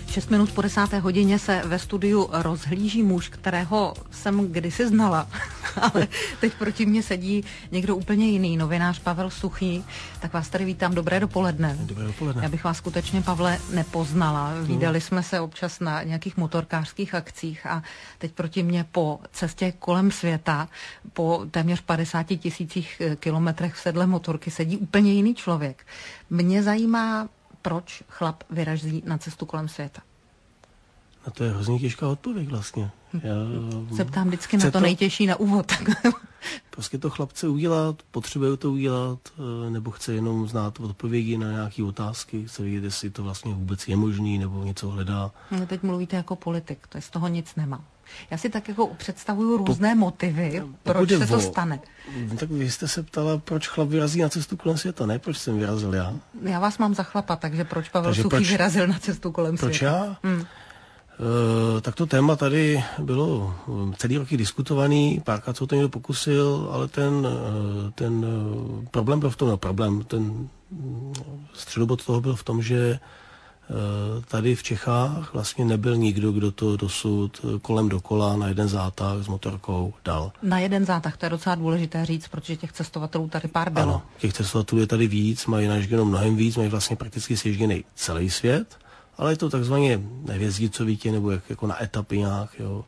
6 minut po 10. hodině se ve studiu rozhlíží muž, kterého jsem kdysi znala, ale teď proti mně sedí někdo úplně jiný, novinář Pavel Suchý. Tak vás tady vítám, dobré dopoledne. Dobré dopoledne. Já bych vás skutečně, Pavle, nepoznala. Vídali jsme se občas na nějakých motorkářských akcích a teď proti mně po cestě kolem světa, po téměř 50 000 kilometrech v sedle motorky sedí úplně jiný člověk. Mě zajímá, proč chlap vyrazí na cestu kolem světa. No to je hrozně těžká odpověď vlastně. Já se ptám vždycky na to nejtěžší na úvod. Prostě to chlap chce udělat, potřebuje to udělat, nebo chce jenom znát odpovědi na nějaké otázky, chce vědět, jestli to vlastně vůbec je možný, nebo něco hledá. No, teď mluvíte jako politik, to je z toho nic nemá. Já si tak jako představuju různé motivy, proč se to stane. Tak vy jste se ptala, proč chlap vyrazí na cestu kolem světa, ne proč jsem vyrazil já. Já vás mám za chlapa, takže proč Pavel Suchý vyrazil na cestu kolem světa? Proč já? Tak to téma tady bylo celý roky diskutovaný, párkrát se o to někdo pokusil, ale ten problém byl v tom, ten středobod toho byl v tom, že tady v Čechách vlastně nebyl nikdo, kdo to dosud kolem dokola na jeden zátah s motorkou dal. Na jeden zátah, to je docela důležité říct, protože těch cestovatelů tady pár bylo. Ano, těch cestovatelů je tady víc, mají nažděno mnohem víc, mají vlastně prakticky sježděný celý svět, ale je to takzvaně nevězdicovitě nebo jako na etapy nějak, jo.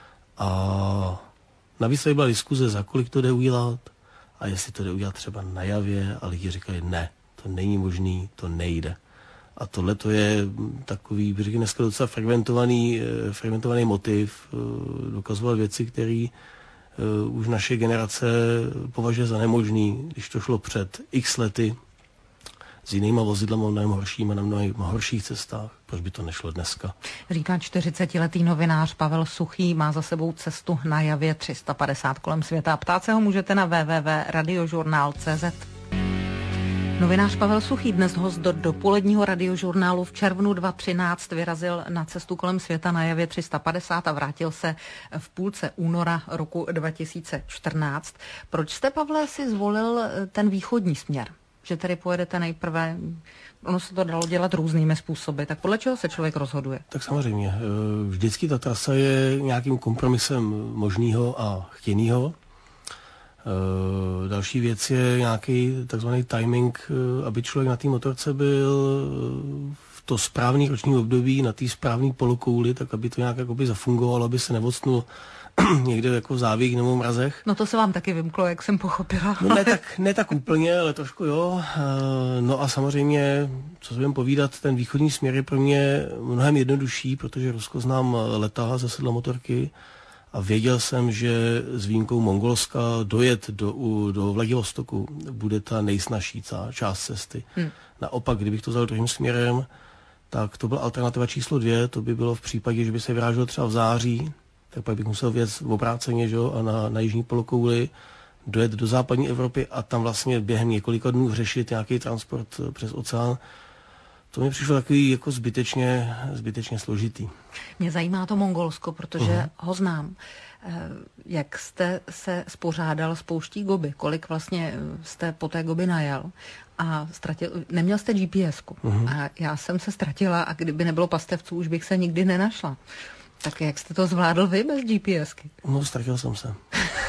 A navíc tady byla diskuze, za kolik to jde udělat a jestli to jde udělat třeba na Javě, a lidi říkali ne, to není možný, to nejde. A tohle to je takový, bych řekl, dneska docela fragmentovaný motiv, dokazovat věci, které už naše generace považuje za nemožný, když to šlo před x lety s jinýma vozidlama, mnohem horšíma, na mnohem horších cestách. Proč by to nešlo dneska? Říká 40letý novinář Pavel Suchý, má za sebou cestu na Javě 350 kolem světa. Ptát se ho můžete na www.radiožurnál.cz. Novinář Pavel Suchý, dnes host do dopoledního radiožurnálu, v červnu 2013 vyrazil na cestu kolem světa na Javě 350 a vrátil se v půlce února roku 2014. Proč jste, Pavle, si zvolil ten východní směr? Že tedy pojedete nejprve, ono se to dalo dělat různými způsoby, tak podle čeho se člověk rozhoduje? Tak samozřejmě, vždycky ta trasa je nějakým kompromisem možného a chtěného. Další věc je nějaký takzvaný timing, aby člověk na té motorce byl v to správný roční období, na té správné polokouli, tak aby to nějak jakoby zafungovalo, aby se nevocnul někde jako v závěk nebo mrazech. No to se vám taky vymklo, jak jsem pochopila. No ne tak úplně, ale trošku jo. No a samozřejmě, co se budeme povídat, ten východní směr je pro mě mnohem jednodušší, protože Rusko znám leta ze sedla motorky a věděl jsem, že s výjimkou Mongolska dojet do Vladivostoku bude ta nejsnažší část cesty. Naopak, kdybych to vzal druhým směrem, tak to byla alternativa číslo 2, to by bylo v případě, že by se vyrážel třeba v září, tak pak bych musel věc v obráceně, že? A na jižní polokouli dojet do západní Evropy a tam vlastně během několika dnů řešit nějaký transport přes oceán. To mi přišlo takový jako zbytečně složitý. Mě zajímá to Mongolsko, protože ho znám. Jak jste se spořádal s pouští Gobi? Kolik vlastně jste po té Gobi najel? A neměl jste GPS-ku. A já jsem se ztratila a kdyby nebylo pastevců, už bych se nikdy nenašla. Tak jak jste to zvládl vy bez GPSky? No, ztratil jsem se.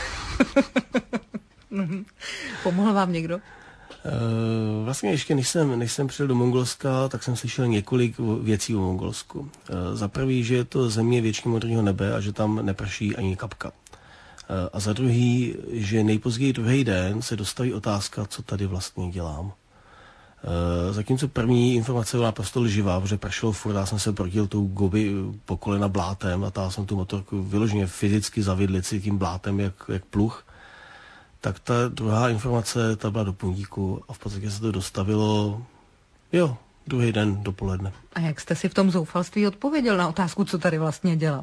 Pomohl vám někdo? Vlastně ještě než jsem přijel do Mongolska, tak jsem slyšel několik věcí o Mongolsku. Za prvý, že je to země většině modrého nebe a že tam neprší ani kapka. A za druhý, že nejpozději druhý den se dostaví otázka, co tady vlastně dělám. Zatímco první informace byla naprosto lživá, protože pršelo furt, já jsem se protil tou Gobi po kolena blátem a táhl jsem tu motorku vyloženě fyzicky za vidlici tím blátem jak pluh. Tak ta druhá informace, ta byla do puntíku a v podstatě se to dostavilo, druhý den dopoledne. A jak jste si v tom zoufalství odpověděl na otázku, co tady vlastně dělá?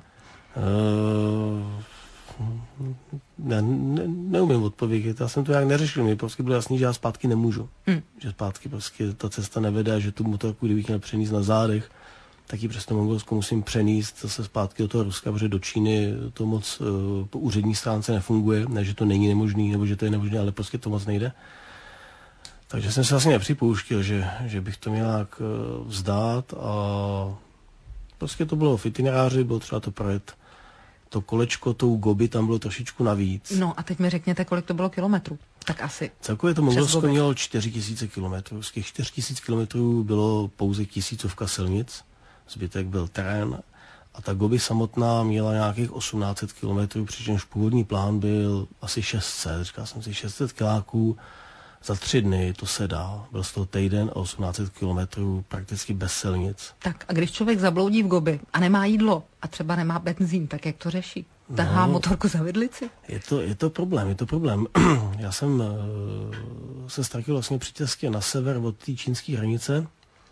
Neumím odpovědět, já jsem to nějak neřešil, mi prostě bylo jasný, že já zpátky nemůžu. Že zpátky prostě ta cesta nevede, že tu motorku, kdybych měl přenést na zádech, tak ji přes to Mongolsko musím přenést zase zpátky do toho Ruska, protože do Číny to moc po úřední stránce nefunguje, ne, že to není nemožný, nebo že to je nemožné, ale prostě to moc nejde. Takže jsem se vlastně nepřipouštěl, že bych to měl nějak vzdát a prostě to bylo v itineráři, bylo třeba to projet. To kolečko, tou Gobi, tam bylo trošičku navíc. No a teď mi řekněte, kolik to bylo kilometrů. Tak asi. Celkově to Mongolsko mělo 4000 kilometrů. Z těch 4000 kilometrů bylo pouze 1000 silnic, zbytek byl terén. A ta Gobi samotná měla nějakých 1800 kilometrů, přičemž původní plán byl asi 600. Říkal jsem si 600 kiláků za 3 dny, to se dá. Byl z toho týden a 1800 kilometrů prakticky bez silnic. Tak a když člověk zabloudí v Gobi a nemá jídlo a třeba nemá benzín, tak jak to řeší? Tahá motorku za vidlici? Je to problém. Já jsem se ztratil vlastně při cestě na sever od té čínské hranice.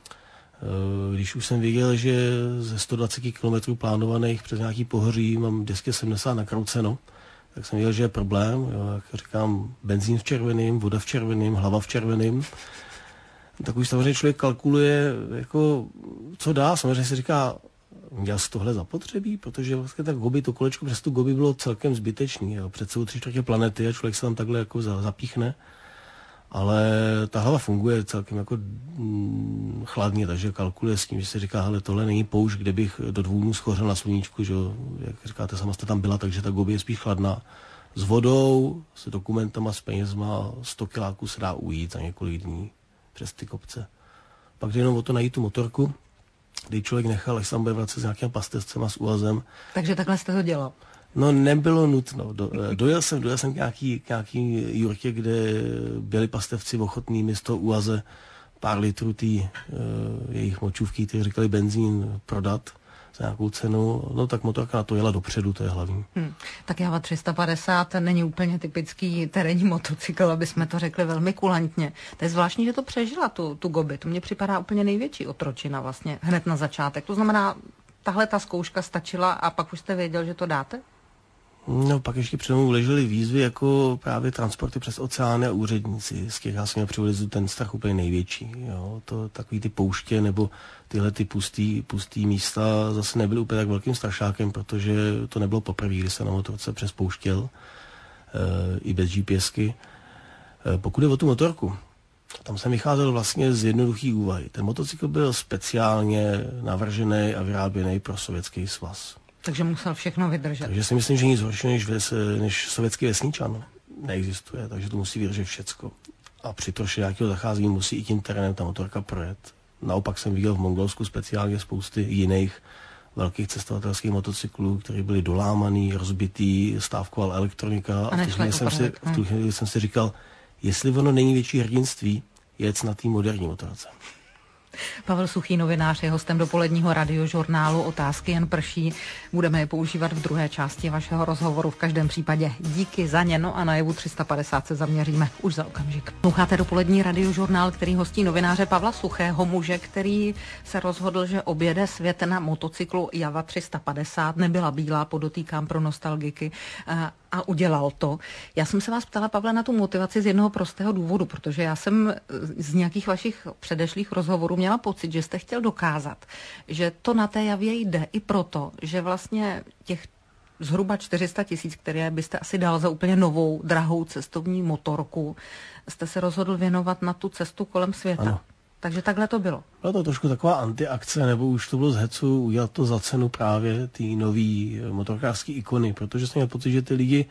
Když už jsem věděl, že ze 120 km plánovaných přes nějaký pohoří mám 270 nakrouceno, tak jsem věděl, že je problém. Jo, jak říkám, benzín v červeným, voda v červeným, hlava v červeným. Tak už samozřejmě člověk kalkuluje, jako, co dá. Samozřejmě si říká, měl jsi tohle zapotřebí, protože vlastně tak Gobi, to kolečko přes tu Gobi bylo celkem zbytečný. Jo. Před celou 3/4 planety a člověk se tam takhle jako zapíchne. Ale ta hlava funguje celkem jako chladně, takže kalkuluje s tím, že si říká, hele, tohle není poušť, kde bych do 2 dnů schořel na sluníčku, že jak říkáte, sama jste tam byla, takže ta Gobi je spíš chladná. S vodou, s dokumentama, s penězma, 100 kiláků se dá ujít za několik dní přes ty kopce. Pak jde jenom o to najít tu motorku, kdy člověk nechal, až se tam bude vracet s nějakým pastevcem a s úvazem. Takže takhle jste to dělal? No, nebylo nutno. Dojel jsem k nějaký jurtě, kde byli pastevci ochotní místo úvaze pár litrů jejich močůvky, kteří říkali benzín, prodat za nějakou cenu. No tak motorka na to jela dopředu, to je hlavní. Tak Java 350 není úplně typický terénní motocykl, aby jsme to řekli velmi kulantně. To je zvláštní, že to přežila tu Gobi. To mně připadá úplně největší otročina vlastně hned na začátek. To znamená, tahle ta zkouška stačila a pak už jste věděl, že to dáte? No, pak ještě před mnou ležely výzvy jako právě transporty přes oceány a úředníci, z těch já jsem měl přivolizu ten strach úplně největší. Jo. To takový ty pouště nebo tyhle ty pustý místa zase nebyly úplně tak velkým strašákem, protože to nebylo poprvé, kdy se na motorce přespouštěl i bez GPSky. Pokud je o tu motorku, tam jsem vycházel vlastně z jednoduchý úvahy. Ten motocykl byl speciálně navržený a vyráběný pro Sovětský svaz. Takže musel všechno vydržet. Takže si myslím, že nic horšího než sovětský vesničan neexistuje, takže to musí vydržet všecko. A při troši nějakého zacházení musí i tím terénem ta motorka projet. Naopak jsem viděl v Mongolsku speciálně spousty jiných velkých cestovatelských motocyklů, které byly dolámaný, rozbitý, stávkoval elektronika. A v tu chvíli jsem si říkal, jestli ono není větší hrdinství, jet na té moderní motorce. Pavel Suchý, novinář, je hostem dopoledního radiožurnálu. Otázky jen prší. Budeme je používat v druhé části vašeho rozhovoru. V každém případě díky za ně. No a na Javu 350 se zaměříme už za okamžik. Posloucháte dopolední radiožurnál, který hostí novináře Pavla Suchého, muže, který se rozhodl, že objede svět na motocyklu Java 350. Nebyla bílá, podotýkám pro nostalgiky. A udělal to. Já jsem se vás ptala, Pavle, na tu motivaci z jednoho prostého důvodu, protože já jsem z nějakých vašich předešlých rozhovorů měla pocit, že jste chtěl dokázat, že to na té Javě jde i proto, že vlastně těch zhruba 400 000, které byste asi dal za úplně novou, drahou cestovní motorku, jste se rozhodl věnovat na tu cestu kolem světa. Ano. Takže takhle to bylo. Byla to trošku taková antiakce, nebo už to bylo z hecu udělat to za cenu právě ty nový motorkářský ikony, protože jsem měl pocit, že ty lidi,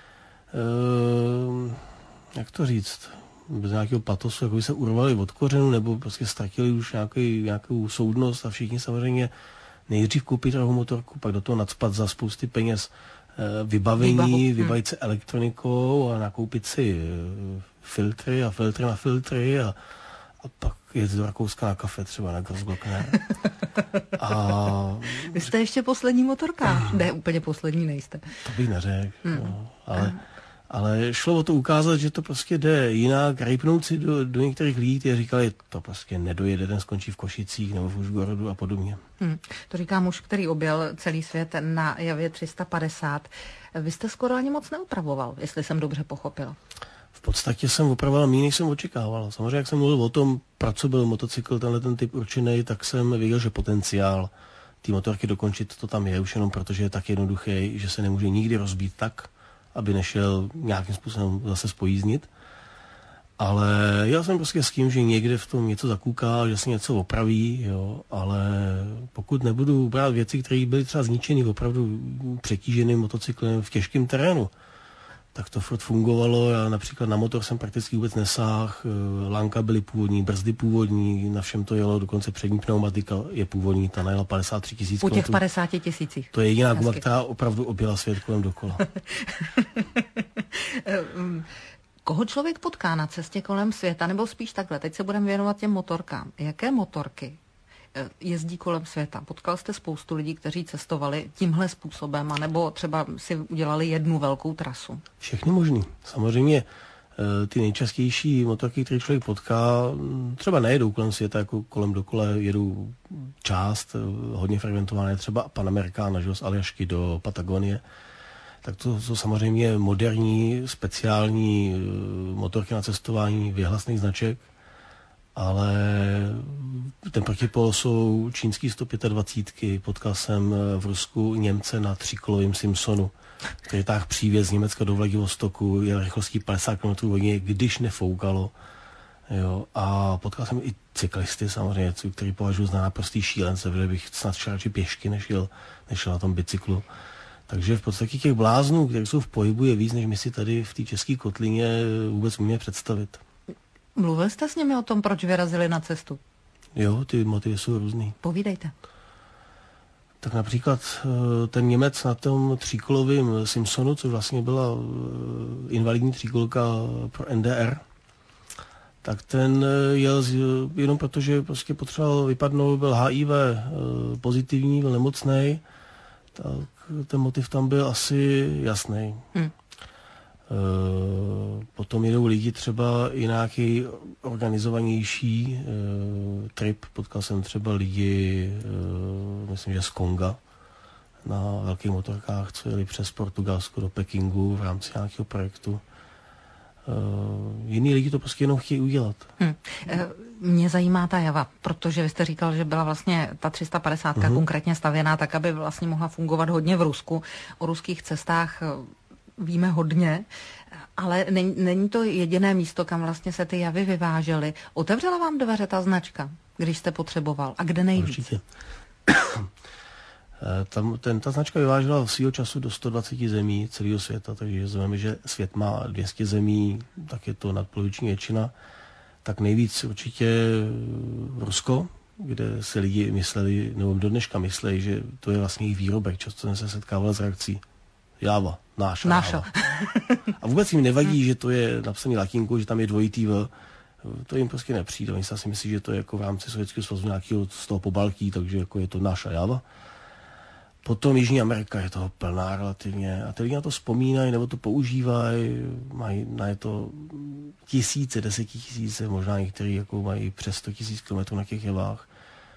jak to říct, bez nějakého patosu, jako by se urvali od kořenu, nebo prostě ztratili už nějakou soudnost a všichni samozřejmě nejdřív koupit drahou motorku, pak do toho nacpat za spousty peněz vybavit se elektronikou a nakoupit si filtry a filtry na filtry a pak jet do Rakouska na kafe, třeba na Grossglock, ne? Vy jste ještě poslední motorkář. Ne, úplně poslední nejste. To bych neřekl, no. Ale šlo o to ukázat, že to prostě jde jinak, rejpnout si do některých lidí, kteří říkali, to prostě nedojede, ten skončí v Košicích nebo v Užgorodu a podobně. To říká muž, který objel celý svět na Javě 350. Vy jste skoro ani moc neopravoval, jestli jsem dobře pochopil. V podstatě jsem opravoval méně, než jsem očekával. Samozřejmě, jak jsem mluvil o tom, pro co byl motocykl, ten typ určený, tak jsem věděl, že potenciál té motorky dokončit to tam je, už jenom protože je tak jednoduchý, že se nemůže nikdy rozbít tak, aby nešel nějakým způsobem zase spojíznit. Ale já jsem prostě s tím, že někde v tom něco zakouká, že se něco opraví, jo, ale pokud nebudu brát věci, které byly třeba zničeny opravdu přetíženým motocyklem v těžkém terénu, tak to furt fungovalo. Já například na motor jsem prakticky vůbec nesáhl, lánka byly původní, brzdy původní, na všem to jelo, dokonce přední pneumatika je původní, ta najela 53 000 U těch 50 000. To je jediná guma, která opravdu objela svět kolem dokola. Koho člověk potká na cestě kolem světa, nebo spíš takhle, teď se budeme věnovat těm motorkám. Jaké motorky jezdí kolem světa? Potkal jste spoustu lidí, kteří cestovali tímhle způsobem, anebo třeba si udělali jednu velkou trasu? Všechny možný. Samozřejmě ty nejčastější motorky, které člověk potká, třeba nejedou kolem světa, jako kolem dokola jedou část, hodně frekventované, třeba Panamericana, z Aljašky do Patagonie. Tak to jsou samozřejmě moderní, speciální motorky na cestování vyhlasných značek, ale ten protipol jsou čínský 125. Potkal jsem v Rusku Němce na 3kolovém Simpsonu, který táhl přívěs z Německa do Vladivostoku, jel rychlostí 50 km hodině, když nefoukalo. Jo, a potkal jsem i cyklisty samozřejmě, který považuji za naprostý šílence, protože bych snad šel radši pěšky, než jel na tom bicyklu. Takže v podstatě těch bláznů, kteří jsou v pohybu, je víc, než my si tady v té české kotlině vůbec umíme představit. Mluvil jste s nimi o tom, proč vyrazili na cestu? Jo, ty motivy jsou různý. Povídejte. Tak například ten Němec na tom 3kolovém Simpsonu, což vlastně byla invalidní 3kolka pro NDR, tak ten jel jenom proto, že prostě potřeboval vypadnout, byl HIV pozitivní, byl nemocnej, tak ten motiv tam byl asi jasný. Potom jedou lidi třeba i nějaký organizovanější trip. Potkal jsem třeba lidi, myslím, že z Konga, na velkých motorkách, co jeli přes Portugalsko do Pekingu v rámci nějakého projektu. Jiní lidi to prostě jenom chtějí udělat. Mě zajímá ta Java, protože vy jste říkal, že byla vlastně ta 350 konkrétně stavěná tak, aby vlastně mohla fungovat hodně v Rusku. O ruských cestách víme hodně, ale není to jediné místo, kam vlastně se ty Javy vyvážely. Otevřela vám dveře ta značka, když jste potřeboval? A kde nejvíc? Určitě. Ta značka vyvážela svýho času do 120 zemí celého světa, takže znamená, že svět má 200 zemí, tak je to nadpoloviční většina. Tak nejvíc určitě Rusko, kde se lidi mysleli, nebo do dneška mysleli, že to je vlastně jejich výrobek. Často jsem se setkával s reakcí Java, náša. A vůbec jim nevadí, že to je napsaný latinkou, že tam je dvojitý V. To jim prostě nepřijde. Oni si myslí, že to je jako v rámci Sovětského svazu nějakého z toho Pobaltí, takže jako je to náša Java. Potom Jižní Amerika je toho plná relativně a ty lidi na to vzpomínají nebo to používají, mají na to tisíce, 10 000, možná někteří jako mají přes 100 000 kilometrů na těch Javách.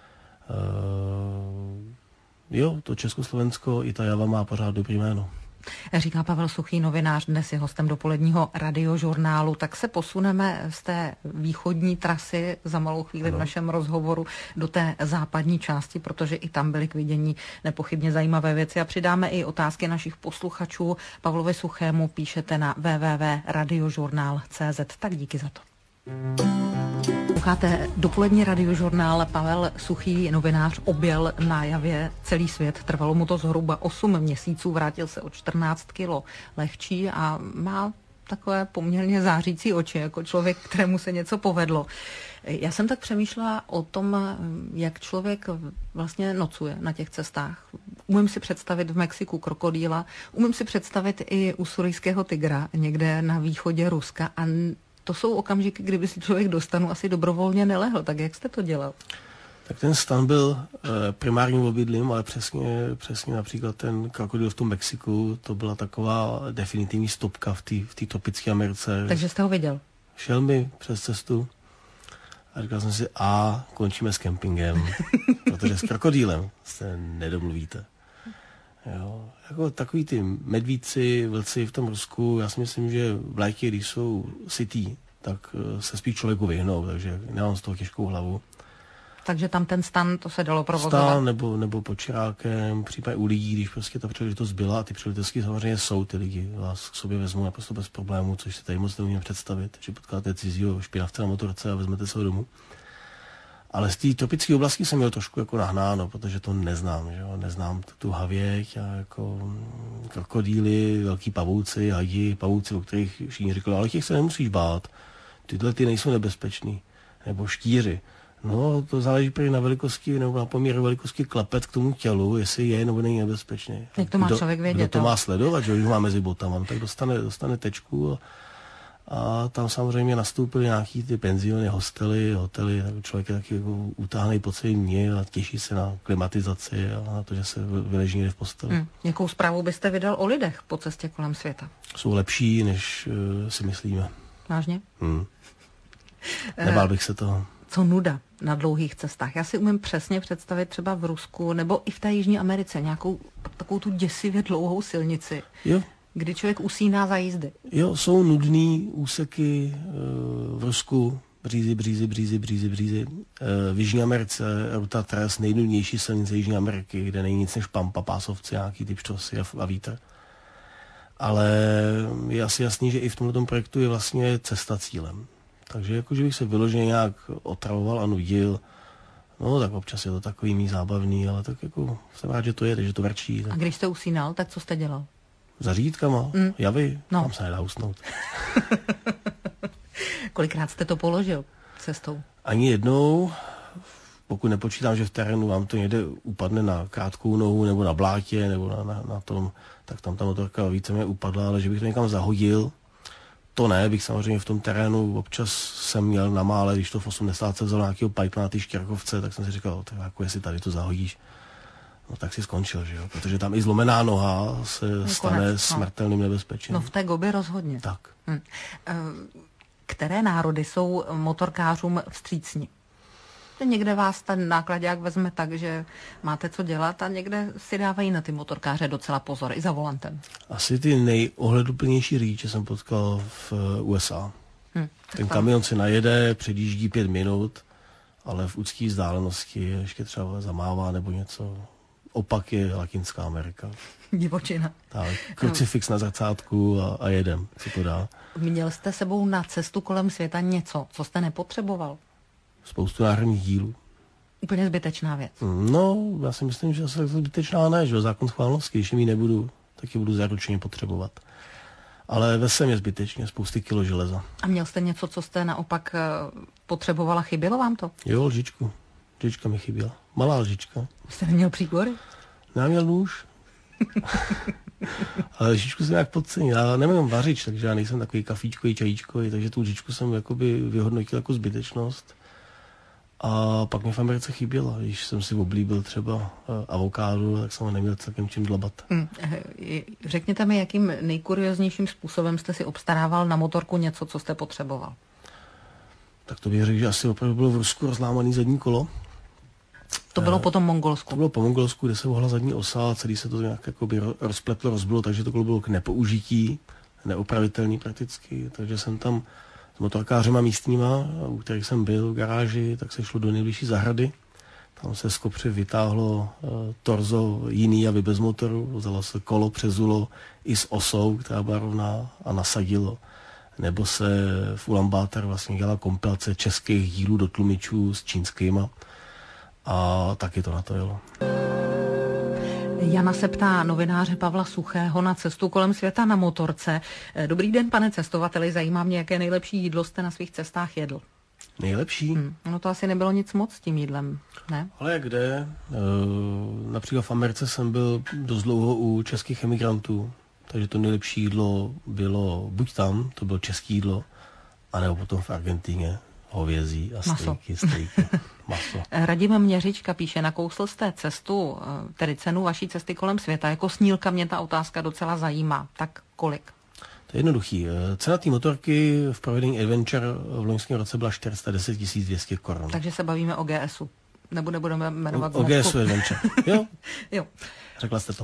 Jo, to Československo i ta Java má pořád dobrý jméno. Říká Pavel Suchý, novinář, dnes je hostem dopoledního radiožurnálu. Tak se posuneme z té východní trasy za malou chvíli v našem rozhovoru do té západní části, protože i tam byly k vidění nepochybně zajímavé věci a přidáme i otázky našich posluchačů. Pavlovi Suchému píšete na www.radiožurnal.cz. Tak díky za to. Posloucháte dopolední radiožurnál. Pavel Suchý, novinář, objel na Javě celý svět. Trvalo mu to zhruba 8 měsíců, vrátil se o 14 kilo lehčí a má takové poměrně zářící oči, jako člověk, kterému se něco povedlo. Já jsem tak přemýšlela o tom, jak člověk vlastně nocuje na těch cestách. Umím si představit v Mexiku krokodýla, umím si představit i usurijského tygra někde na východě Ruska a to jsou okamžiky, kdyby si člověk dostanu asi dobrovolně nelehl. Tak jak jste to dělal? Tak ten stan byl primárním obydlím, ale přesně například ten krokodýl v tom Mexiku, to byla taková definitivní stopka v té tropické Americe. Takže jste ho viděl? Šel mi přes cestu a říkal jsem si, končíme s kempingem, protože s krokodýlem se nedomluvíte. Jo, jako takový ty medvídci, vlci v tom Rusku, já si myslím, že v létě, když jsou sytý, tak se spíš člověku vyhnou, takže nemám z toho těžkou hlavu. Takže tam ten stan, to se dalo provozovat? Stan nebo pod čirákem, případně u lidí, když prostě ta příležitost byla a ty příležitosti samozřejmě jsou, ty lidi vás k sobě vezmou naprosto bez problémů, což si tady moc neumím představit, že potkáte cizího špinavce na motorce a vezmete se ho domů. Ale z té tropické oblasti jsem měl trošku jako nahnáno, protože to neznám, že jo? Neznám tu havěť a jako krokodýly, velký pavouci, hadi, pavouci, o kterých všichni říkali, ale těch se nemusíš bát, tyhle ty nejsou nebezpeční, nebo štíři. No, to záleží prý na velikosti nebo na poměru velikosti klepet k tomu tělu, jestli je nebo není nebezpečný. Jak to má člověk vědět? Kdo to má sledovat, že když má mezi botama, tak dostane tečku a tam samozřejmě nastoupily nějaký ty penziony, hotely, tak člověk je taky jako utáhnej po celém dní a těší se na klimatizaci a na to, že se vyleží někde v posteli. Jakou zprávu byste vydal o lidech po cestě kolem světa? Jsou lepší, než si myslíme. Vážně? Nebál bych se toho. Co nuda na dlouhých cestách? Já si umím přesně představit třeba v Rusku nebo i v té Jižní Americe nějakou takovou tu děsivě dlouhou silnici, jo. Kdy člověk usíná za jízdy. Jo, jsou nudný úseky v Rusku, břízy. V Jižní Americe Ruta Tres, nejnudnější silnice Jižní Ameriky, kde není nic než pampa, pásovci, nějaký typ štrosy a vítr. Ale je asi jasný, že i v tomto projektu je vlastně cesta cílem. Takže jakože bych se vyloženě nějak otravoval a nudil, no tak občas je to takový mý zábavný, ale tak jako jsem rád, že to jede, že to vrčí. Tak. A když jste usínal, tak co jste dělal? Za řídkama, javy, tam se nedá usnout. Kolikrát jste to položil cestou? Ani jednou, pokud nepočítám, že v terénu vám to někde upadne na krátkou nohu nebo na blátě nebo na tom, tak tam ta motorka víceméně upadla, ale že bych to někam zahodil, to ne, bych samozřejmě v tom terénu občas jsem měl na mále, když to v 80 se vzal nějakého pajtla na ty Štěrkovce, tak jsem si říkal, tak jako jestli tady to zahodíš, no tak si skončil, že jo, protože tam i zlomená noha se stane smrtelným nebezpečím. No v té Gobi rozhodně. Tak. Které národy jsou motorkářům vstřícní? Někde vás ten nákladák vezme tak, že máte co dělat a někde si dávají na ty motorkáře docela pozor, i za volantem. Asi ty nejohleduplnější řidiče jsem potkal v USA. Ten kamion si najede, předjíždí 5 minut, ale v úzké vzdálenosti ještě třeba zamává nebo něco. Opak je Latinská Amerika. Divočina. Tak, krucifix na zrcátku a jedem, co to dá. Měl jste sebou na cestu kolem světa něco, co jste nepotřeboval? Spoustu náhradních dílů. Úplně zbytečná věc. No, já si myslím, že asi zbytečná ne, že zákon schválnosti, když ji nebudu, tak ji budu zaručeně potřebovat. Ale vesem je zbytečně, spousty kilo železa. A měl jste něco, co jste naopak potřebovala, chybělo vám to? Jo, lžičku. Lžička mi chyběla. Malá lžička. Jste neměl příkory? Já měl nůž. Ale lžičku jsem nějak podcenil. Já nemám vařič, takže já nejsem takový kafíčkový, čajíčkový, takže tu lžičku jsem jakoby vyhodnotil jako zbytečnost. A pak mě v Americe chyběla. Když jsem si oblíbil třeba avokádu, tak jsem ho neměl celkem čím dlabat. Řekněte mi, jakým nejkurioznějším způsobem jste si obstarával na motorku něco, co jste potřeboval? Tak to bych řekl, že asi opravdu bylo v Rusku rozlámaný zadní kolo. To bylo po tom Mongolsku? To bylo po Mongolsku, kde se ohla zadní osa a celý se to nějak jakoby rozpletlo, rozbilo, takže to kolo bylo k nepoužití, neopravitelný prakticky, takže jsem tam s motorkářema místníma, u kterých jsem byl v garáži, tak se šlo do nejbližší zahrady. Tam se z kopře vytáhlo torzo jiný javy bez motoru, vzalo se kolo, přezulo i s osou, která byla rovná, a nasadilo. Nebo se v Ulaanbaatar vlastně dělala kompilace českých dílů do tlumičů s čínskýma a taky to na to jelo. Jana se ptá novináře Pavla Suchého na cestu kolem světa na motorce. Dobrý den, pane cestovateli, zajímá mě, jaké nejlepší jídlo jste na svých cestách jedl. Nejlepší? No to asi nebylo nic moc s tím jídlem, ne? Ale jak kde? Například v Americe jsem byl dost dlouho u českých emigrantů, takže to nejlepší jídlo bylo buď tam, to bylo české jídlo, anebo potom v Argentíně hovězí a stejky, maso. Radim Měřička píše, nakousl jste cestu, tedy cenu vaší cesty kolem světa. Jako snílka mě ta otázka docela zajímá. Tak kolik? To je jednoduchý. Cena té motorky v provedení Adventure v loňském roce byla 410 200 korun. Takže se bavíme o GSu. Nebo nebudeme jmenovat o GSu Adventure. Jo? Jo. Řekla jste to.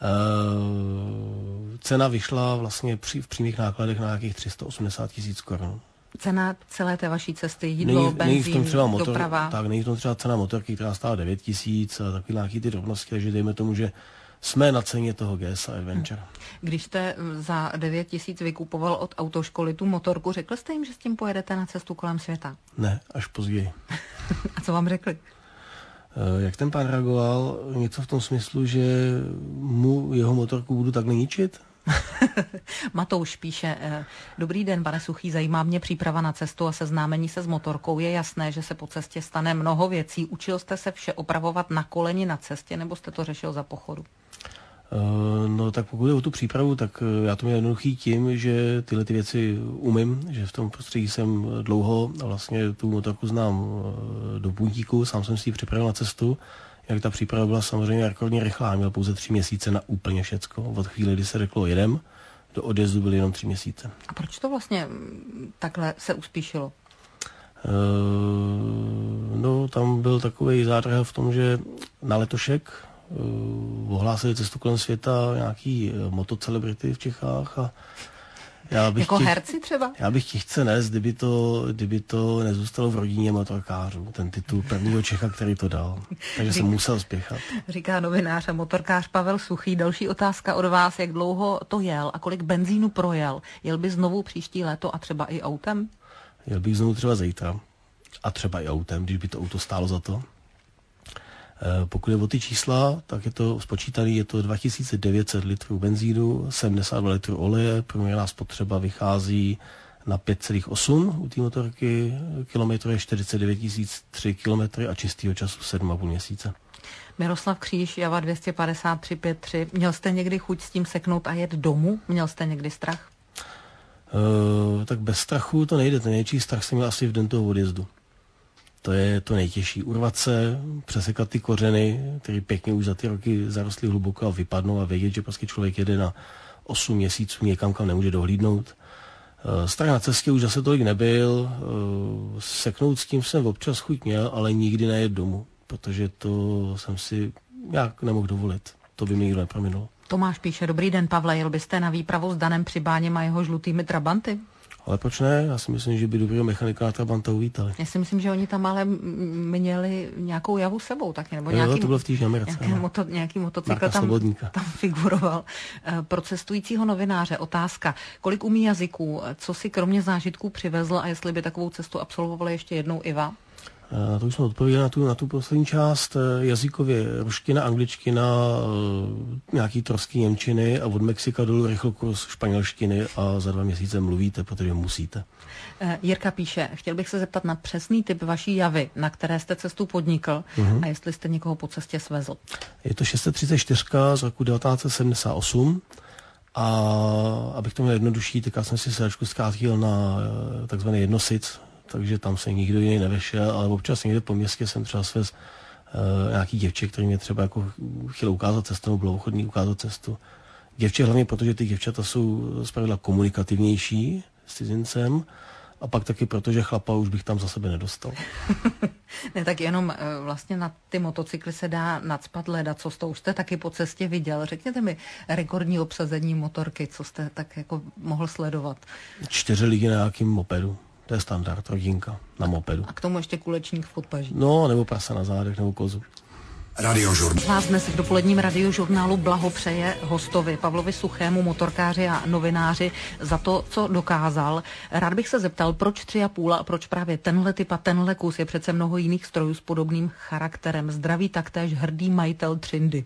Cena vyšla vlastně v přímých nákladech na nějakých 380 000 korun. Cena celé té vaší cesty, jídlo, benzín, doprava. Tak není v tom třeba cena motorky, která stála 9 000 a takový nějaký ty drobnosti, takže dejme tomu, že jsme na ceně toho GS Adventure. Když jste za 9 000 vykupoval od autoškoly tu motorku, řekl jste jim, že s tím pojedete na cestu kolem světa? Ne, až později. A co vám řekli? Jak ten pán reagoval? Něco v tom smyslu, že mu jeho motorku budu takhle ničit? Matouš píše, dobrý den, pane Suchý, zajímá mě příprava na cestu a seznámení se s motorkou. Je jasné, že se po cestě stane mnoho věcí. Učil jste se vše opravovat na koleni na cestě, nebo jste to řešil za pochodu? No tak pokud je o tu přípravu, tak já to měl jednoduchý tím, že tyhle ty věci umím, že v tom prostředí jsem dlouho a vlastně tu motorku znám do puntíku, sám jsem si ji připravil na cestu. Jak ta příprava byla samozřejmě rekordně rychlá, měl pouze 3 měsíce na úplně všecko. Od chvíli, kdy se řeklo jedem, do odjezdu byly jenom 3 měsíce. A proč to vlastně takhle se uspíšilo? No, tam byl takový zádrhel v tom, že na letošek ohlásili cestu kolem světa nějaký motocelebrity v Čechách a jako herci třeba? Já bych ti chce nést, kdyby to nezůstalo v rodině motorkářů, ten titul prvního Čecha, který to dal. Takže jsem musel spěchat. Říká novinář a motorkář Pavel Suchý. Další otázka od vás, jak dlouho to jel a kolik benzínu projel? Jel by znovu příští léto a třeba i autem? Jel bych znovu třeba zítra a třeba i autem, když by to auto stálo za to. Pokud je o ty čísla, tak je to spočítaný, je to 2900 litrů benzínu, 72 litrů oleje, průměrná spotřeba vychází na 5,8 u té motorky, kilometr je 49 003 kilometry a čistého času 7,5 měsíce. Miroslav Kříž, Java 25353. Měl jste někdy chuť s tím seknout a jet domů? Měl jste někdy strach? Tak bez strachu to nejde. Ten největší strach jsem měl asi v den toho odjezdu. To je to nejtěžší. Urvat se, přesekat ty kořeny, které pěkně už za ty roky zarostly hluboko a vypadnou a vědět, že prostě člověk jede na 8 měsíců někam, kam nemůže dohlídnout. Strach na cestě už zase tolik nebyl. Seknout s tím jsem občas chuť měl, ale nikdy nejet domů, protože to jsem si nějak nemohl dovolit. To by mi nikdo neprominul. Tomáš píše, dobrý den, Pavle, jel byste na výpravu s Danem Přibáněm a jeho žlutými trabanty? Ale proč ne? Já si myslím, že by dobrého mechanika na Trabanta uvítali. Já si myslím, že oni tam ale měli nějakou Javu sebou taky, nebo to bylo v té Americe. Nějaký motocykl tam figuroval. Pro cestujícího novináře otázka, kolik umí jazyků, co si kromě zážitků přivezl a jestli by takovou cestu absolvoval ještě jednou Iva? To už jsme odpověděli na tu poslední část. Jazykově ruština, angličtina, nějaký troský němčiny a od Mexika dolů rychlokurs španělštiny a za 2 měsíce mluvíte, protože musíte. Jirka píše, chtěl bych se zeptat na přesný typ vaší Javy, na které jste cestu podnikl a jestli jste někoho po cestě svezl. Je to 634 z roku 1978 a abych to měl jednodušší, tak já jsem si sedačku zkrátil na takzvaný jednosic, takže tam se nikdo jiný nevešel, ale občas někde po městě jsem třeba svez nějaký děvče, který mě třeba jako chtěl ukázat cestu, nebo bylo ochotný ukázat cestu. Děvče hlavně, protože ty děvčata jsou zpravidla komunikativnější s cizincem a pak taky proto, že chlapa už bych tam za sebe nedostal. Ne, tak jenom vlastně na ty motocykly se dá nacpat leda, co to už jste taky po cestě viděl. Řekněte mi rekordní obsazení motorky, co jste tak jako mohl sledovat. 4 lidi na nějakým mopedu. To je standard, rodinka na mopedu. A k tomu ještě kulečník v podpaží. No, nebo prasa na zádech, nebo kozu. Radiožurnál. Vás dnes v dopoledním radiožurnálu blahopřeje hostovi Pavlovi Suchému, motorkáři a novináři, za to, co dokázal. Rád bych se zeptal, proč 3,5 a proč právě tenhle typ a tenhle kus, je přece mnoho jiných strojů s podobným charakterem. Zdraví taktéž hrdý majitel Třindy.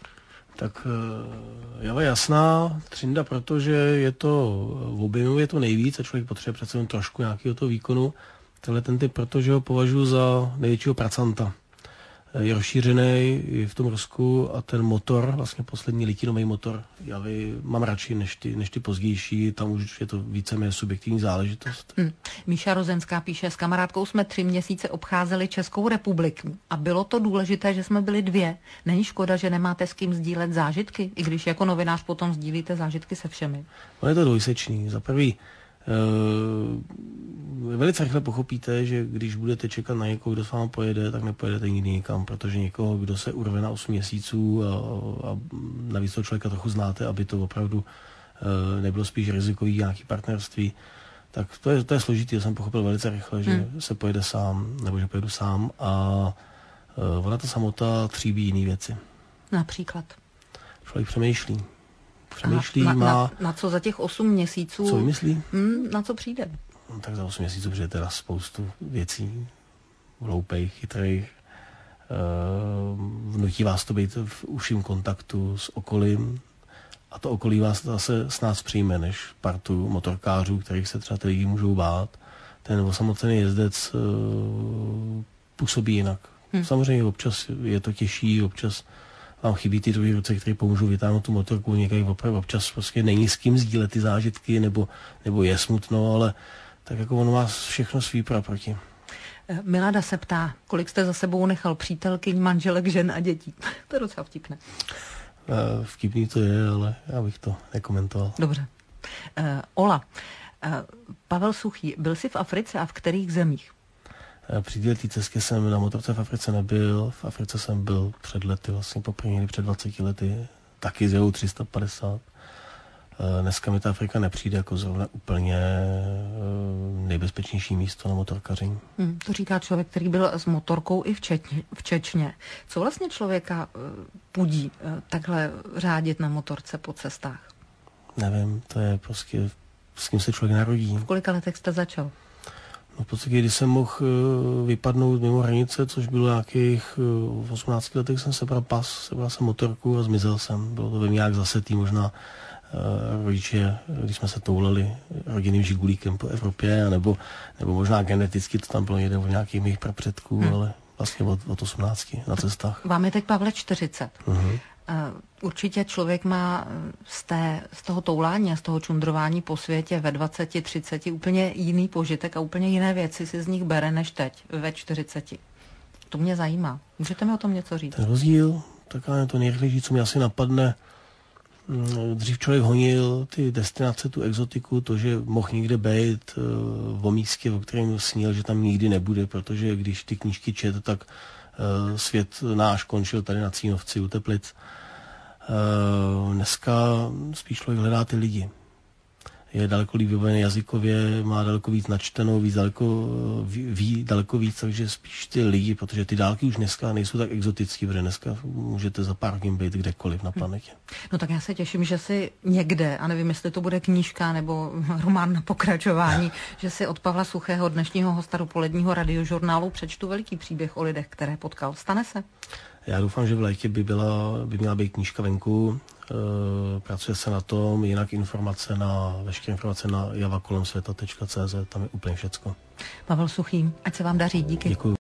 Tak Java jasná, Třinda, protože je to v objemu je to nejvíc a člověk potřebuje přece jen trošku nějakého toho výkonu. Tenhle ten typ, protože ho považuji za největšího pracanta. Je rozšířený v tom Rusku a ten motor, vlastně poslední litinový motor Javy, mám radši než ty pozdější, tam už je to víceméně subjektivní záležitost. Míša Rozenská píše, s kamarádkou jsme 3 měsíce obcházeli Českou republiku a bylo to důležité, že jsme byli 2. Není škoda, že nemáte s kým sdílet zážitky, i když jako novinář potom sdílíte zážitky se všemi? No je to dvojsečný. Za prvý, velice rychle pochopíte, že když budete čekat na někoho, kdo s vámi pojede, tak nepojedete nikdy nikam, protože někoho, kdo se urve na 8 měsíců a navíc toho člověka trochu znáte, aby to opravdu nebylo spíš rizikový nějaký partnerství, tak to je složitý, to jsem pochopil velice rychle, že se pojede sám, nebo že pojedu sám a ona ta samota tříbí jiné věci. Například? člověk přemýšlí. Na co za těch 8 měsíců? Co vymyslí? Na co přijde? No, tak za 8 měsíců přijde teda spoustu věcí, hloupých, chytrých. Vnutí vás to být v užším kontaktu s okolím a to okolí vás zase s nás přijme, než partu motorkářů, kterých se třeba ty lidi můžou bát. Ten osamocený jezdec působí jinak. Samozřejmě občas je to těžší, občas vám chybí ty druhé ruce, které pomůžou vytáhnout tu motorku, někdy občas prostě není s kým sdílet ty zážitky, nebo je smutno, ale tak jako ono má všechno svý pro a proti. Milada se ptá, kolik jste za sebou nechal přítelkyň, manželek, žen a dětí. To je docela vtipné. Vtipný to je, ale já bych to nekomentoval. Dobře. Ola, Pavel Suchý, byl jsi v Africe a v kterých zemích? Při této cestě jsem na motorce v Africe nebyl. V Africe jsem byl před lety, vlastně poprvé před 20 lety. Taky z jeho 350. Dneska mi ta Afrika nepřijde jako zrovna úplně nejbezpečnější místo na motorkaření. To říká člověk, který byl s motorkou i v Čečně. Co vlastně člověka pudí takhle řádit na motorce po cestách? Nevím, to je prostě, s kým se člověk narodí. V kolika letech jste začal? No v podstatě, když jsem mohl vypadnout mimo hranice, což bylo nějakých v 18 letech, jsem sebral pas, sebral jsem motorku a zmizel jsem. Bylo to ve mně nějak zasetý, možná rodiče, když jsme se toulali rodinným žigulíkem po Evropě, nebo možná geneticky to tam bylo někde od nějakých mých prapředků, ale vlastně od 18 na cestách. Vám je teď, Pavle, 40. Určitě člověk má z toho toulání a z toho čundrování po světě ve 20, 30 úplně jiný požitek a úplně jiné věci si z nich bere než teď, ve 40. To mě zajímá. Můžete mi o tom něco říct? Ten rozdíl, takové to nejrychlejší, co mě asi napadne, dřív člověk honil ty destinace, tu exotiku, to, že mohl někde být o místě, o kterém snil, že tam nikdy nebude, protože když ty knížky čet, tak svět náš končil tady na Cínovci u Teplic. Dneska spíš člověk hledá ty lidi. Je daleko líp vybavený jazykově, má daleko víc načteno, ví daleko víc, takže spíš ty lidi, protože ty dálky už dneska nejsou tak exotický, protože dneska můžete za pár dní být kdekoliv na planetě. No tak já se těším, že si někde, a nevím, jestli to bude knížka nebo román na pokračování, že si od Pavla Suchého, dnešního hosta dopoledního radiožurnálu, přečtu veliký příběh o lidech, které potkal. Stane se? Já doufám, že v létě by měla být knížka venku. Pracuje se na tom, jinak veškeré informace na javakolemsvěta.cz, tam je úplně všecko. Pavel Suchý, ať se vám daří, díky. Děkuju.